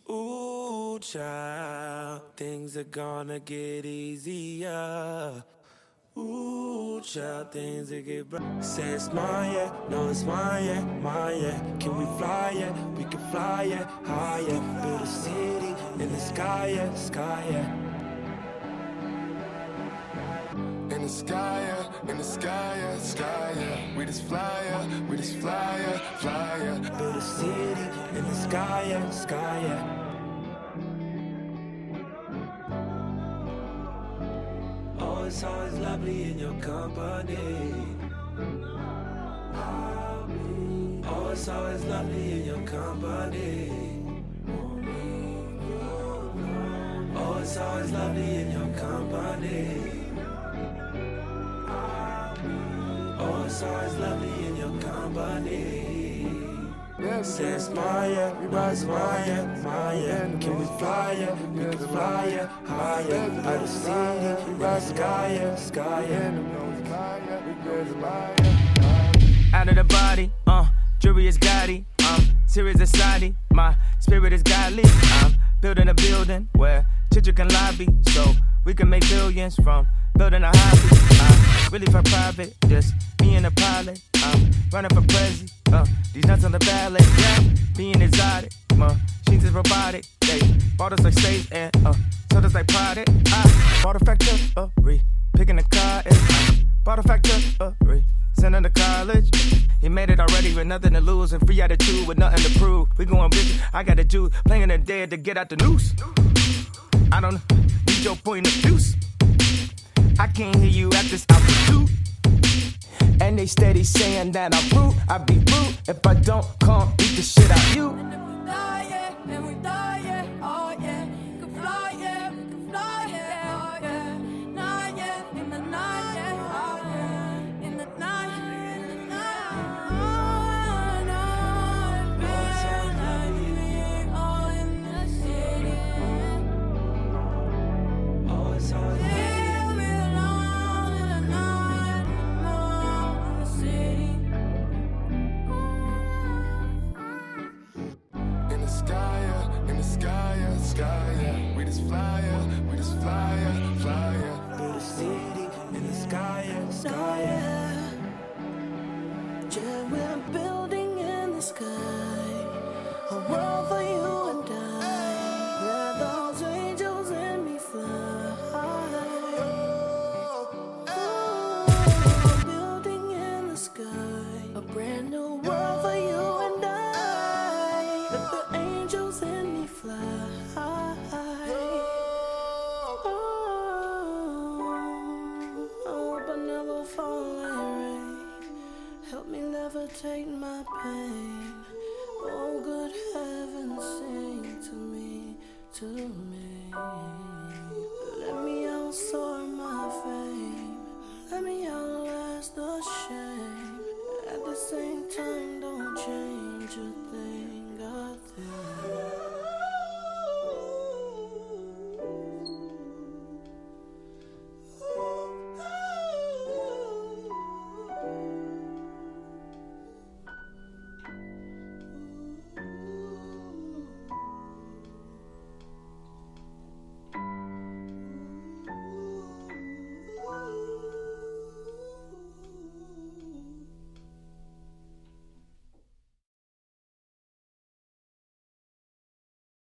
Ooh, child, things are gonna get easier. Ooh, child, things that get bright. Say it's mine, yeah, no, it's mine, yeah, mine, yeah. Can we fly, yeah, we can fly, yeah, higher. Build a city in the sky, yeah, sky, yeah. In the sky, yeah, in the sky, yeah, sky, yeah. We just fly, yeah, we just fly, yeah, fly, yeah. Build a city in the sky, yeah, sky, yeah. Oh, it's always lovely in your company. Oh, it's always lovely in your company. Oh, it's always lovely in your company. Oh, it's always lovely in your company. Say it's mine, yeah, we rise mine, yeah, mine, yeah. Can we fly, yeah, we can fly, yeah, higher. Out the city, rise sky, yeah, sky, yeah. Out of the body, jury is gaudy, serious society, my spirit is godly. I'm building a building where children can lobby, so we can make billions from building a hobby. Really for private, just me and the pilot. I'm running for president, these nuts on the ballot, yeah. Being exotic, machines is robotic. They bought us like space and sold us like product. I bought a factory, picking the car is bought a factory, sending to college. He made it already with nothing to lose and free attitude with nothing to prove. We going big, I got the Jew playing the dead to get out the noose. I don't need your point of view. I can't hear you at this altitude. And they steady saying that I'm rude. I be rude if I don't come beat the shit out you. And if we die, yeah, and we die, yeah, oh yeah. We can fly, yeah, we can fly, yeah, oh yeah. Night, yeah, in the night, yeah, oh yeah. In the night, in the night, oh no. It's all in the city. Oh, it's always Sky, yeah. We just fly, yeah. We just fly, yeah. Fly, yeah. build a city in the sky, yeah, sky, yeah. Yeah, we're building in the sky a world for you and I. Let those angels in me fly. We're building in the sky a brand new world for you and I. Let the angels in me fly. Help me levitate my pain. Oh, good heavens, sing to me, to me. Let me outsoar my fame. Let me outlast the shame. At the same time, don't change a thing, a thing.